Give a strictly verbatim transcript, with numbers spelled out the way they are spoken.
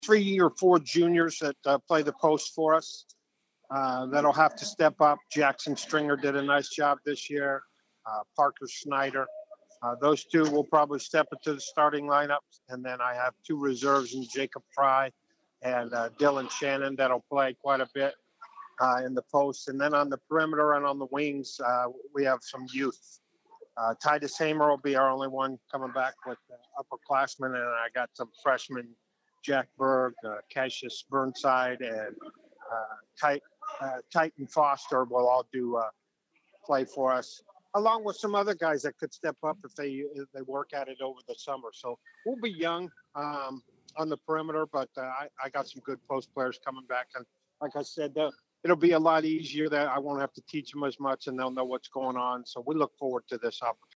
three or four juniors that uh, play the post for us uh, that'll have to step up. Jackson Stringer did a nice job this year. Uh, Parker Snyder. Uh, those two will probably step into the starting lineup. And then I have two reserves in Jacob Fry and uh, Dylan Shannon that'll play quite a bit uh, in the post. And then on the perimeter and on the wings, uh, we have some youth. Uh, Titus Hamer will be our only one coming back with uh, upperclassmen, and I got some freshmen, Jack Berg, uh, Cassius Burnside, and uh, Tit- uh, Titan Foster will all do uh, play for us, along with some other guys that could step up if they if they work at it over the summer. So we'll be young um, on the perimeter, but uh, I, I got some good post players coming back, and like I said, the, it'll be a lot easier that I won't have to teach them as much, and they'll know what's going on. So we look forward to this opportunity.